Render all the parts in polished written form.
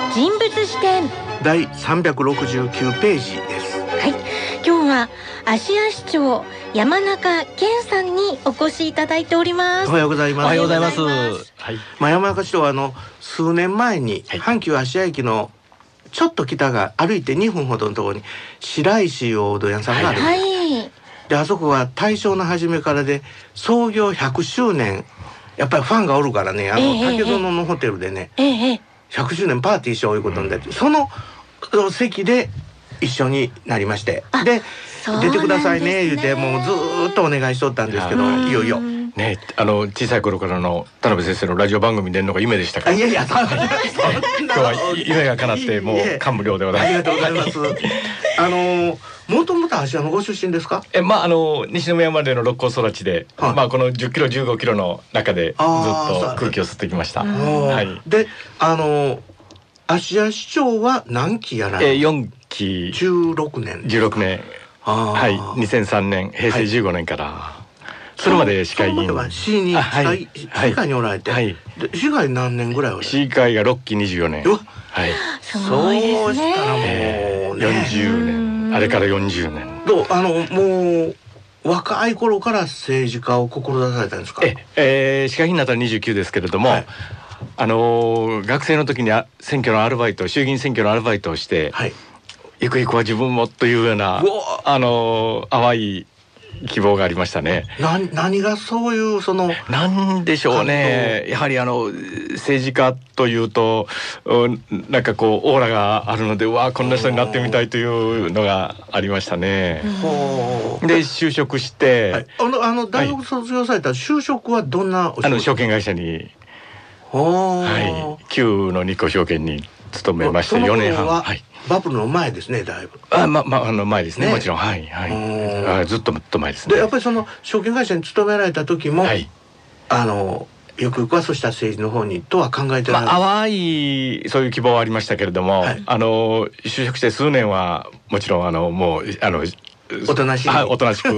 人物視点第369ページです。 はい、今日は芦屋市長山中健さんにお越しいただいております。 おはようございます。 おはようございます。はい。 山中市長は数年前に阪急芦屋駅のちょっと北が歩いて2分ほどのところに白石おうどん屋さんがあるんです、はい、であそこは大正の初めからで創業100周年やっぱりファンがおるからね、竹園のホテルでね、100周年パーティーしよういうことで、その席で一緒になりまして、で出てくださいね言うてもうずーっとお願いしとったんですけど、いよいよね、小さい頃からの田辺先生のラジオ番組に出るのが夢でしたから。 いやいや、今日は夢が叶ってもう感無量でございます。 ありがとうございます。もともと芦屋のご出身ですか？ 西宮までの六甲育ちで、この10キロ15キロの中でずっと空気を吸ってきました。はい。 で、芦屋市長は何期やられ ？4期。 16年。 16年。はい。2003年平成15年から。それまで市会議員市会におられて、市会何年ぐらいおられて？ 市会が6期24年。はい。 すごいですね。 そうしたらもう 40年。あれから40年。 どうもう若い頃から政治家を志されたんですか？ 市会議員になったら29ですけれども、学生の時に選挙のアルバイト、衆議院選挙のアルバイトをして、ゆくゆくは自分もというような淡い希望がありましたね。 何がそういうなんでしょうね。やはり政治家というとなんかこうオーラがあるので、こんな人になってみたいというのがありましたね。で就職して、 大学卒業された就職はどんなお仕事？ 証券会社に、旧の日興証券に勤めまして4年半。 バブルの前ですね、だいぶ。 前ですね、もちろん。ずっと前ですね。 でやっぱりその証券会社に勤められた時も、よくはそうした政治の方にとは考えてない。 淡いそういう希望はありましたけれども、就職して数年はもちろんもうおとなしくしておりました。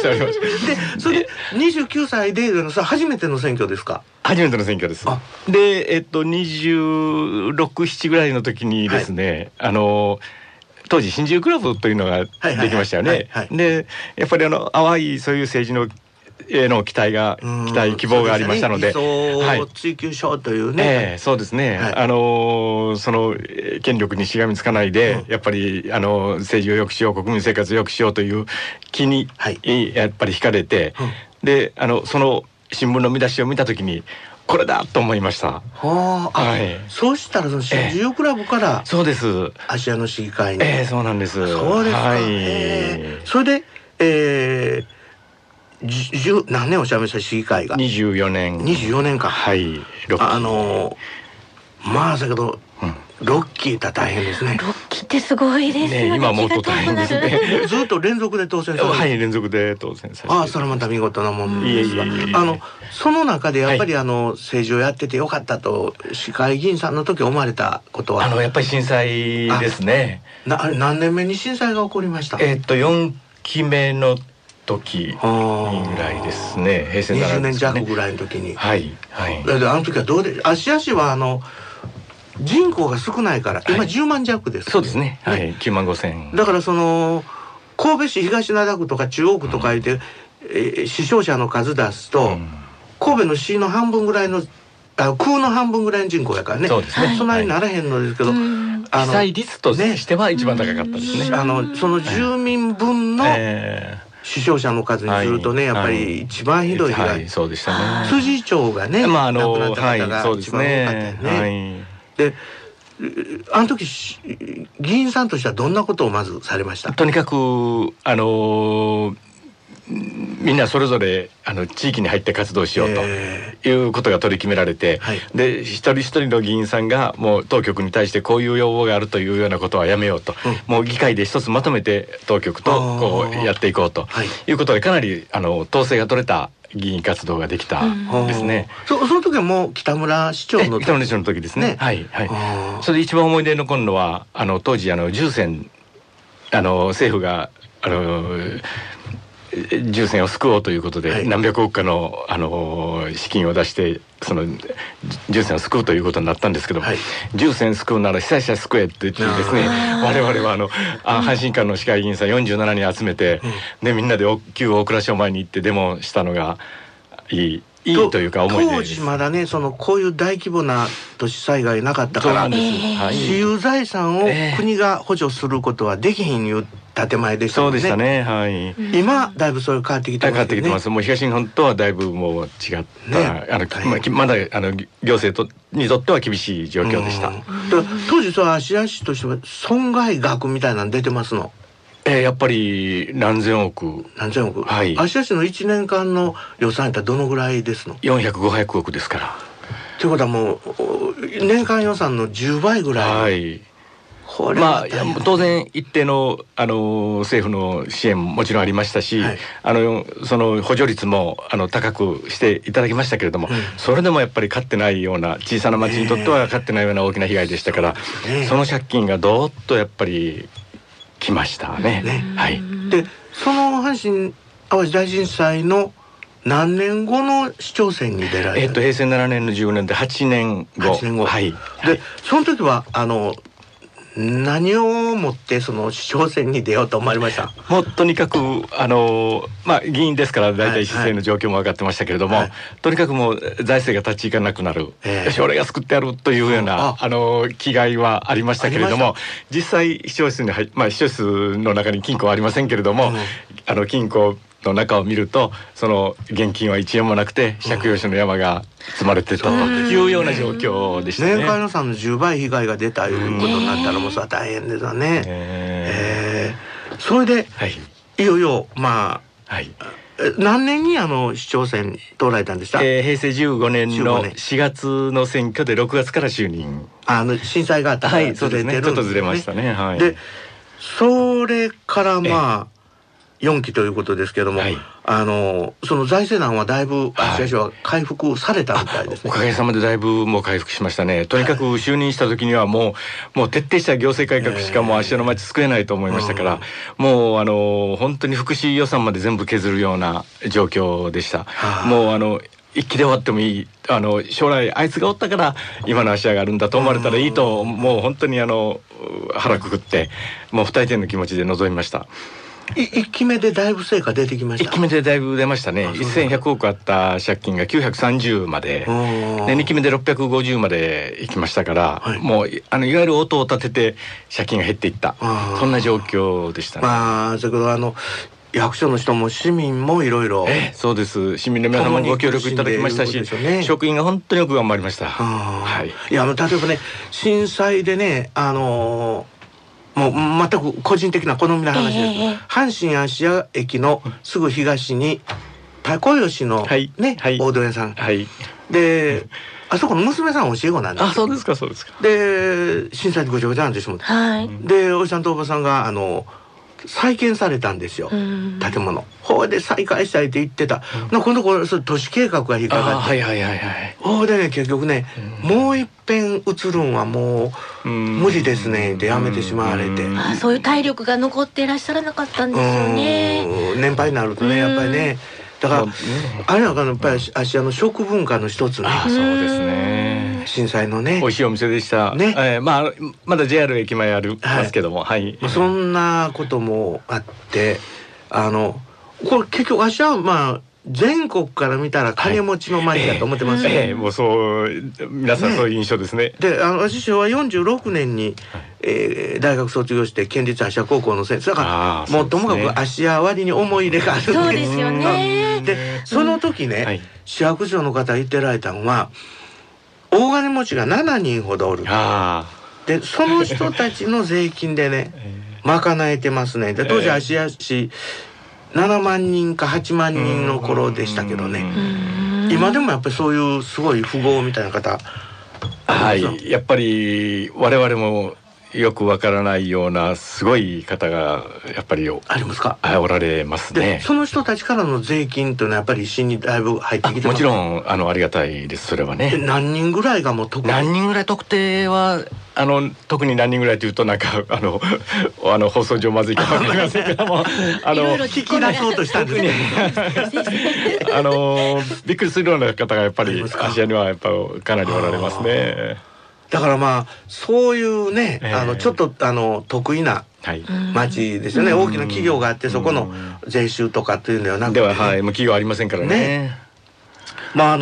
でそれで29歳で初めての選挙ですか？ 初めての選挙です。で26、7ぐらいの時にですね、当時新自由クラブというのができましたよね。でやっぱり淡いそういう政治の希望がありましたので、 理想を追求しようというね。 そうですね。その権力にしがみつかないで、やっぱり政治を良くしよう、国民生活を良くしようという気にやっぱり惹かれて、でその新聞の見出しを見た時にこれだと思いました。そうしたら新自由クラブからそうです。 芦屋の市議会に。 そうなんです。 そうですか。それで何年おっしゃいました？市議会が 24年。 24年間。だけど6期って大変ですね。 6期ってすごいですよね。 今もっと大変ですね。 ずっと連続で当選される。 連続で当選されて。 それまた見事なもんですが、その中でやっぱり政治をやっててよかったと市会議員さんの時思われたことは？ やっぱり震災ですね。 何年目に震災が起こりました ？4期目の時ぐらいですね。平成 20年弱ぐらいの時に。あの時はどうで、芦屋市は人口が少ないから今10万弱です。 そうですね。9万5千。 だから神戸市東灘区とか中央区とかで死傷者の数出すと神戸の市の半分ぐらいの区の半分ぐらいの人口やからね。 そうですね。 そんなにならへんのですけど、 被災率としては一番高かったですね。 その住民分の死傷者の数にするとね、やっぱり一番ひどい被害。 そうでしたね。 辻町がね、亡くなった方が一番多かったよね。で、あの時議員さんとしてはどんなことをまずされました？ とにかくみんなそれぞれ地域に入って活動しようということが取り決められて、で一人一人の議員さんがもう当局に対してこういう要望があるというようなことはやめようと、もう議会で一つまとめて当局とこうやっていこうということで、かなり統制が取れた議員活動ができたんですね。 その時はもう北村市長の時ですね。それで一番思い出に残るのは当時重戦政府が重戦を救おうということで、何百億かの、資金を出してその重戦を救うということになったんですけど、重戦救うなら被災者救えって言ってですね、我々は阪神間の市会議員さん47人集めて、でみんなで旧大蔵省前に行ってデモしたのがいいというか思い出です。 当時まだねこういう大規模な都市災害なかったから、私有財産を国が補助することはできひんいう建前でしたね。 そうでしたね。はい。 今だいぶそれ変わってきてますね。 変わってきてます。もう東日本とはだいぶもう違った、まだ行政にとっては厳しい状況でした。 当時芦屋市としては損害額みたいなの出てますの。 やっぱり何千億。 はい。芦屋市の1年間の予算やったらどのぐらいですの ？400、500億ですから。 ということはもう年間予算の10倍ぐらい。はい。 まあ当然一定の政府の支援ももちろんありましたし、その補助率も高くしていただきましたけれども、それでもやっぱり勝ってないような小さな町にとっては勝ってないような大きな被害でしたから、その借金がどーっとやっぱり来ましたね。はい。 でその阪神・淡路大震災の何年後の市長選に出られた？ 平成7年の15年で8年後。 8年後。 はい。 でその時は何をもってその市長選に出ようと思われました？ もうとにかく議員ですから大体市政の状況も分かってましたけれども、とにかくもう財政が立ち行かなくなる、将来が救ってやるというような気概はありましたけれども、実際市長室に市長室の中に金庫はありませんけれども、金庫の中を見るとその現金は1円もなくて借用書の山が積まれてたというような状況でしたね。 年間予算の10倍被害が出たいうことになったらもうそれは大変ですわね。それで、いよいよ何年に市長選通られたんでした？ 平成15年の4月の選挙で6月から就任。 震災があったからずれてるんですね。 ちょっとずれましたね。 でそれから4期ということですけども、その財政難はだいぶ芦屋市は回復されたみたいですね。 おかげさまでだいぶもう回復しましたね。とにかく就任した時にはもう徹底した行政改革しかもう芦屋の町救えないと思いましたから、もう本当に福祉予算まで全部削るような状況でした。もう一期で終わってもいい、将来あいつがおったから今の芦屋があるんだと思われたらいいと、もう本当に腹くくってもう不退転の気持ちで臨みました。 1期目でだいぶ成果出てきました。 1期目でだいぶ出ましたね。1100億あった借金が930まで、で2期目で650までいきましたから、もういわゆる音を立てて借金が減っていった、そんな状況でしたね。 それから役所の人も市民もいろいろ。 そうです。市民の皆様にご協力いただきましたし、職員が本当によく頑張りました。 いや例えばね、震災でねもう全く個人的な好みの話です。阪神芦屋駅のすぐ東に高吉のね、大道屋さん。で、あそこの娘さんは教え子なんです。 そうですか、そうですか。 で、震災でごちゃごちゃなんでしょう。で、おじさんとおばさんが再建されたんですよ、建物。ほいで再開したいって言ってた。今度都市計画が引っかかって。ほいでね、結局ね、もう一遍移るんはもう無理ですねってやめてしまわれて。 そういう体力が残っていらっしゃらなかったんですよね。 年配になるとね、やっぱりね。だからあれなんかやっぱり芦屋の食文化の一つね。 そうですね。 震災のね。 美味しいお店でしたね。まだ JR 駅前ありますけども、 そんなこともあって、これ結局芦屋は全国から見たら金持ちの町だと思ってますね。 もうそう皆さんそういう印象ですね。 で私昭和46年に大学卒業して県立芦屋高校の先生だからもうともかく芦屋割に思い入れがあるんです。 そうですよね。 でその時ね、市役所の方言ってられたのは大金持ちが7人ほどおる。でその人たちの税金でね賄えてますね。で当時芦屋市7万人か8万人の頃でしたけどね、今でもやっぱりそういうすごい富豪みたいな方、 やっぱり我々もよくわからないようなすごい方がやっぱりありますか？ おられますね。 その人たちからの税金というのはやっぱり市にだいぶ入ってきてます。 もちろんありがたいです。それはね。 何人ぐらいがもう何人ぐらい特定は特に何人ぐらいというとなんか放送上まずいかもしれませんけども聞き出そうとしたんですね。 びっくりするような方がやっぱり芦屋にはやっぱかなりおられますね。 だからまあそういうね、ちょっと得意な町ですよね。大きな企業があってそこの税収とかっていうのではなくて、 ではもう企業ありませんからね。 まあ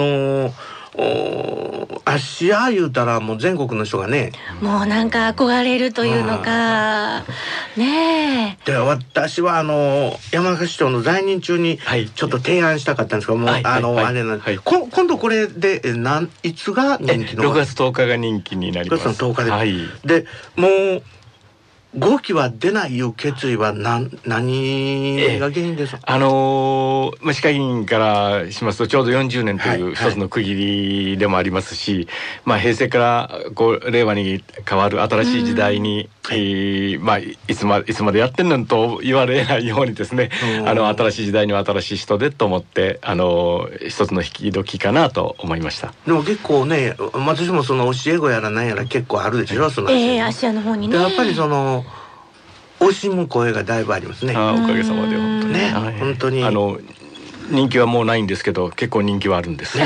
芦屋言うたらもう全国の人がね、 もうなんか憧れるというのかねえ。 で私は山中市長の在任中にちょっと提案したかったんですけども、あれなんで、今度これでいつが人気の 6月10日が人気になります。 6月の10日で、でもう5期は出ないいう決意は何が原因ですか？ 市会議員からしますとちょうど40年という一つの区切りでもありますし、平成から令和に変わる新しい時代に、いつまでやってんのと言われないようにですね、新しい時代には新しい人でと思って一つの引き時かなと思いました。 でも結構ね、私もその教え子やら何やら結構あるでしょ、その芦屋の方にね。 やっぱり惜しむ声がだいぶありますね。 おかげさまで本当にね、 本当に人気はもうないんですけど結構人気はあるんですね。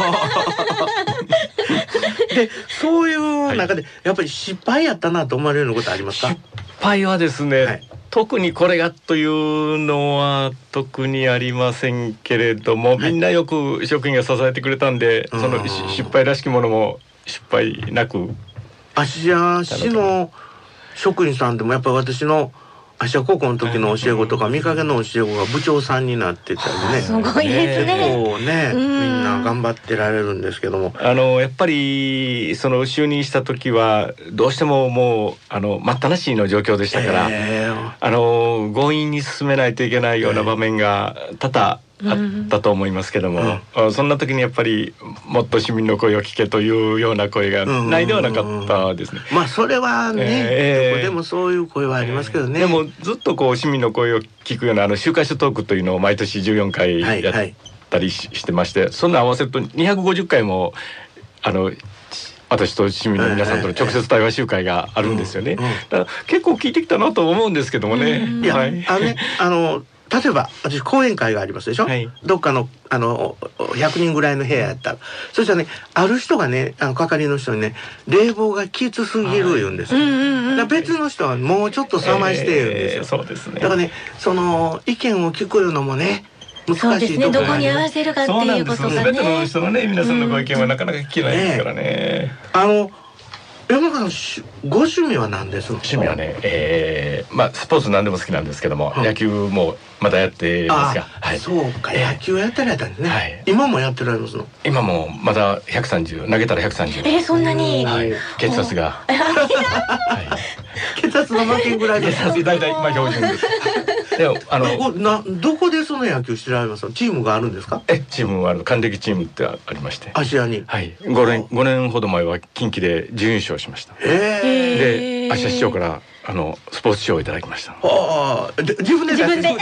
でそういう中でやっぱり失敗やったなと思われるようなことありますか？ 失敗はですね、特にこれがというのは特にありませんけれども、みんなよく職員が支えてくれたんで、その失敗らしきものも失敗なく。 芦屋市の職員さんでもやっぱり私の芦屋高校の時の教え子とか見かけの教え子が部長さんになってたりね、 すごいですね。 結構ね、みんな頑張ってられるんですけども、 やっぱりその就任した時はどうしてももう待ったなしの状況でしたから、強引に進めないといけないような場面が多々あったと思いますけども、そんな時にやっぱりもっと市民の声を聞けというような声がないではなかったですね。 それはね、どこでもそういう声はありますけどね。 でもずっと市民の声を聞くような週刊誌トークというのを毎年14回やったりしてまして、そんな合わせると250回も私と市民の皆さんとの直接対話集会があるんですよね。だから結構聞いてきたなと思うんですけどもね。 例えば私講演会がありますでしょ、どっかの100人ぐらいの部屋やったら、そしたらね、ある人がね、係の人にね、冷房がきつすぎる言うんですよ。別の人はもうちょっと冷まして言うんですよ。 そうですね。 だからね、意見を聞くのもね、難しいところ、 どこに合わせるかっていうことがね。 全ての人のね、皆さんのご意見はなかなか聞けないですからね。 山中さん、ご趣味は何ですか？ 趣味はね、スポーツ何でも好きなんですけども、野球もまだやってますが、 そうか、野球やってられたんですね。今もやってられますの？ 今もまだ130、投げたら130。 そんなに？ 血圧が。 血圧の負けぐらいです。 血圧大体標準です。でどこでその野球してられますの？チームがあるんですか？ チームは還暦チームってありまして、 芦屋に。 5年ほど前は近畿で準優勝しました。で芦屋市長からスポーツ賞をいただきました。 自分で自分で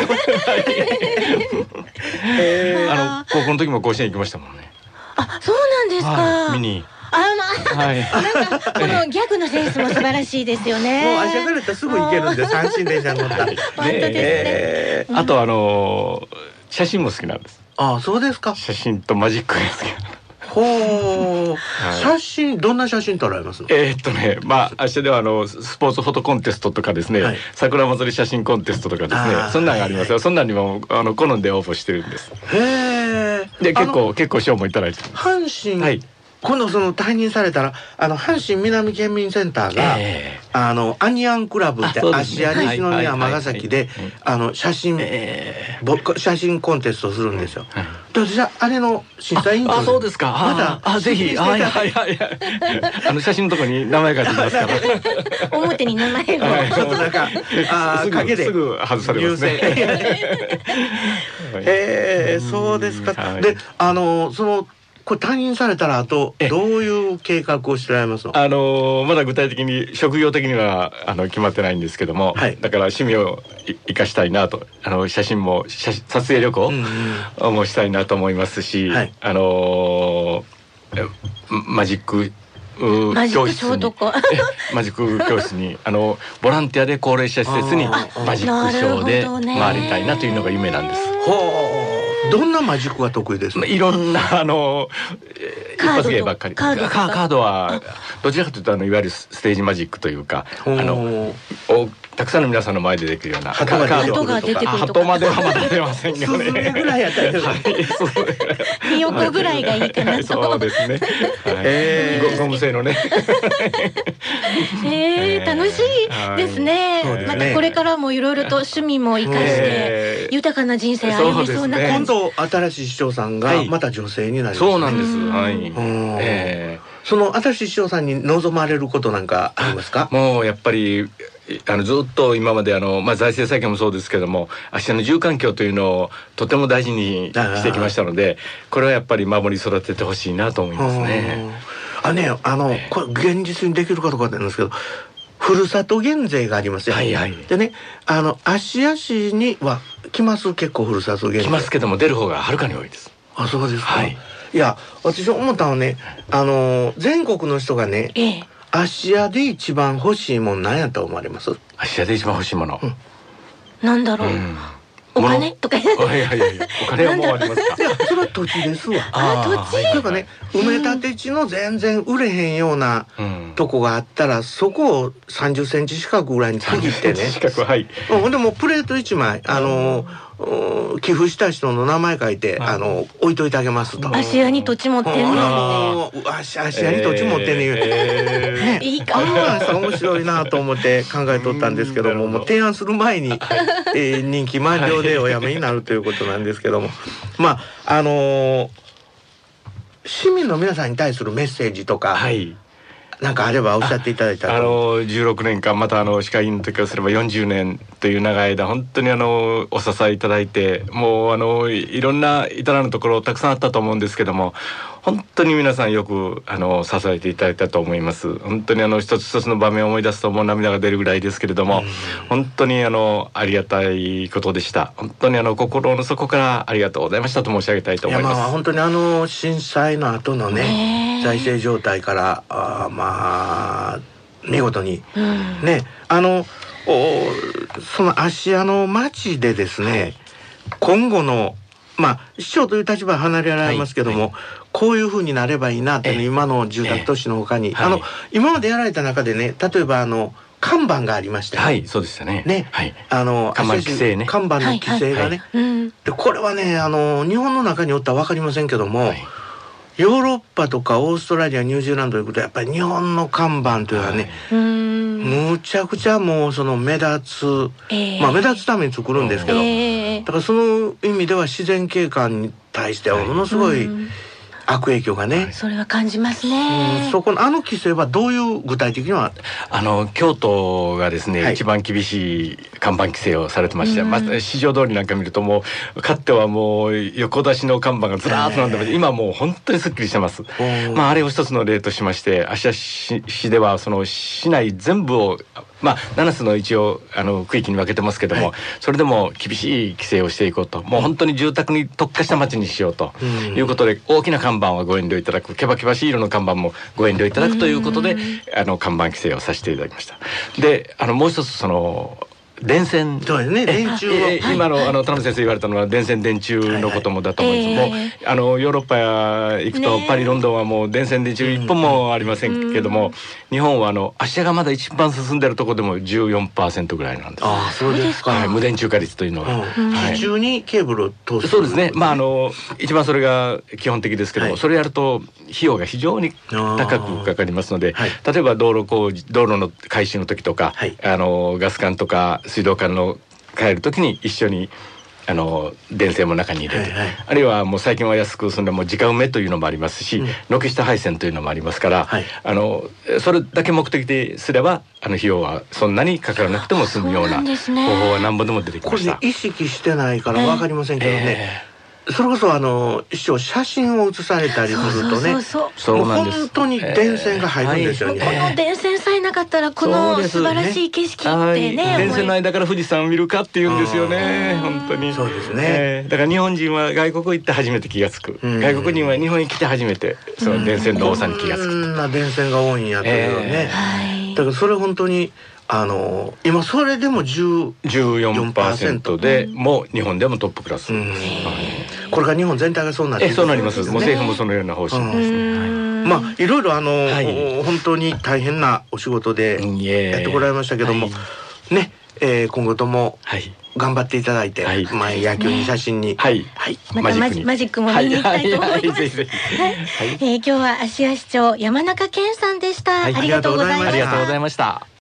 高校の時も甲子園行きましたもんね。 そうなんですか。 見に。 なんかこのギャグのセンスも素晴らしいですよね。 もう芦屋からすぐ行けるんで、三振電車乗ったら。 本当ですね。 あと写真も好きなんです。 そうですか。 写真とマジックが好きなの。 写真、どんな写真撮られますの？ 芦屋ではスポーツフォトコンテストとかですね、桜祭り写真コンテストとかですね、そんなのがありますよ。そんなにも好んで応募してるんです。で結構賞もいただいてます。 阪神、今度退任されたら阪神南県民センターが、アニアンクラブって芦屋西宮尼崎で写真コンテストするんですよ。私はあれの審査委員長。 そうですか。まだぜひ。写真のところに名前が出てますから。 表に名前をちょっとなんか影ですぐ外されますね。 そうですか。でこれ退任されたらあとどういう計画をしてられますの？ まだ具体的に職業的には決まってないんですけども、だから趣味を生かしたいなと、写真も撮影旅行もしたいなと思いますし、マジック教室にマジック教室にボランティアで高齢者施設にマジックショーで回りたいなというのが夢なんです。 どんなマジックが得意ですか？ いろんな一発芸ばっかり。カードはどちらかというといわゆるステージマジックというかたくさんの皆さんの前でできるような鳩が出てくるとか。 鳩まではまだ出ませんよね。 スズメぐらいやったらひよこぐらいがいいかなと。 そうですね。ゴム製のね。 楽しいですね。またこれからもいろいろと趣味も生かして豊かな人生歩みそうな感じ。 今度新しい市長さんがまた女性になります。 そうなんです。はい。 その新しい市長さんに望まれることなんかありますか？ もうやっぱりずっと今まで財政再建もそうですけども芦屋の住環境というのをとても大事にしてきましたのでこれはやっぱり守り育ててほしいなと思いますね。 これ現実にできるかどうかなんですけどふるさと減税がありますよ。でね芦屋市には来ます結構ふるさと減税来ますけども出る方がはるかに多いです。 あ、そうですか。いや私思ったのはね全国の人がね芦屋で一番欲しいもん何やと思われます？ 芦屋で一番欲しいもの、 なんだろう、お金とか。いやお金はもうありますか？ いやそれは土地ですわ。 土地。 というかね埋め立て地の全然売れへんようなとこがあったらそこを30センチ四角ぐらいに区切ってね。 四角、はい。 でもプレート1枚寄付した人の名前書いて置いといてあげますと。 芦屋に土地持ってんね。 芦屋に土地持ってんね。 いいか。 面白いなと思って考えとったんですけども、もう提案する前に任期満了でお辞めになるということなんですけども、市民の皆さんに対するメッセージとか。なんかあればおっしゃっていただいたら。 16年間また歯科医の時からすれば40年という長い間本当にお支えいただいてもういろんな至らぬところたくさんあったと思うんですけども本当に皆さんよく支えていただいたと思います。本当に一つ一つの場面を思い出すともう涙が出るぐらいですけれども本当にありがたいことでした。本当に心の底からありがとうございましたと申し上げたいと思います。 本当に震災の後のね財政状態から見事にねその芦屋の町でですね今後の市長という立場は離れられますけどもこういうふうになればいいなって今の住宅都市のほかに今までやられた中でね例えば看板がありましたよね。 そうでしたね。 看板規制ね。看板の規制がね。でこれはね日本の中におったら分かりませんけどもヨーロッパとかオーストラリアニュージーランドということはやっぱり日本の看板というのはねむちゃくちゃもう目立つ目立つために作るんですけどだからその意味では自然景観に対してはものすごい悪影響がねそれは感じますね。 そこの規制はどういう具体的には京都がですね一番厳しい看板規制をされてまして市場通りなんか見るともうかつてはもう横出しの看板がずらーっと並んでまして今もう本当にすっきりしてます。あれを一つの例としまして芦屋市ではその市内全部を7つの一応区域に分けてますけどもそれでも厳しい規制をしていこうともう本当に住宅に特化した町にしようということで大きな看板はご遠慮いただくケバケバしい色の看板もご遠慮いただくということで看板規制をさせていただきました。でもう一つ電線そうですね電柱今の田辺先生言われたのは電線電柱のこともだと思います。もうヨーロッパや行くとパリロンドンはもう電線電柱一本もありませんけども日本は芦屋がまだ一番進んでるところでも 14% ぐらいなんです。 そうですか。 無電柱化率というのは地中にケーブルを通す。 そうですね。一番それが基本的ですけどもそれやると費用が非常に高くかかりますので例えば道路の改修の時とかガス管とか水道管の変える時に一緒に電線も中に入れてあるいはもう最近は安くそんでもう直埋めというのもありますし軒下配線というのもありますからそれだけ目的ですれば費用はそんなにかからなくても済むような方法は何本でも出てきました。 これ意識してないから分かりませんけどねそれこそ市長写真を写されたりするとね、もう本当に電線が入るんですよね。 この電線さえなかったらこの素晴らしい景色ってね、 電線の間から富士山を見るかっていうんですよね。本当にそうですね。 だから日本人は外国行って初めて気がつく、外国人は日本に来て初めてその電線の多さに気がつく。 そんな電線が多いんやというね。だからそれ本当に今それでも14% でもう日本でもトップクラス。 これが日本全体がそうなっていくんですね。 そうなります。もう政府もそのような方針ですね。 まあいろいろ本当に大変なお仕事でやってこられましたけどもね、今後とも頑張っていただいて、野球に写真に、 またマジックも見に行きたいと思います。今日は芦屋市長山中健さんでした。ありがとうございました。 ありがとうございました。